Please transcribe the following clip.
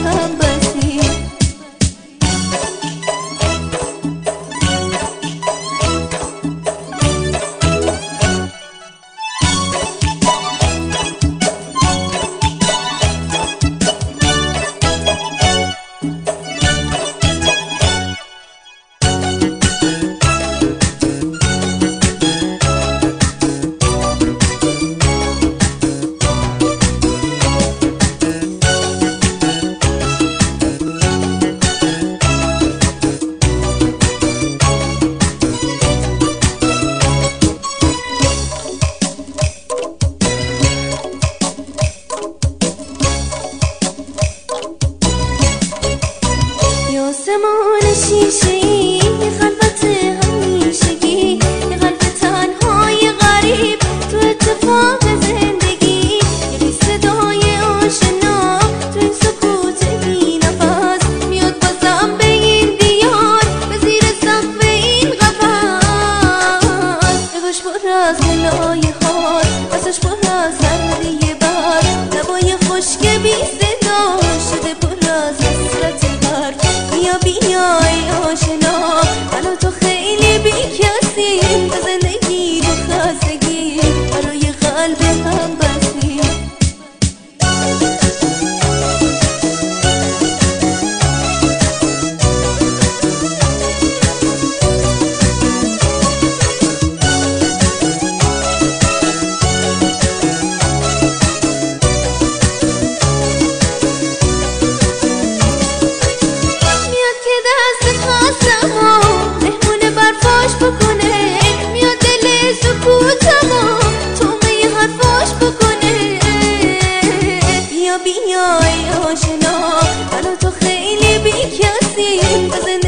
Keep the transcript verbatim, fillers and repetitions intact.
هم بسی. آسمان شیشه‌ای خلوت همیشگی، یه قلب تنهای غریب تو اتفاق زندگی، یه صدای آشنا تو این سکوت بی نفس میاد بازم به این دیار، به زیر سقف این قفس. نگاش پر از گلای خار، واسش پر از سردی برف، لبای خشک بی صدا شده پر از حسرت غرق. بیا بیا ای آشنا، منو تو خیلی بی کسی، به زندگی تو خستگی برای قلب هم بسی. بکنه میاد دل سکوتمو تومه حرفاش بکنه. بیا بیا ای آشنا، منو تو خیلی بی کسی،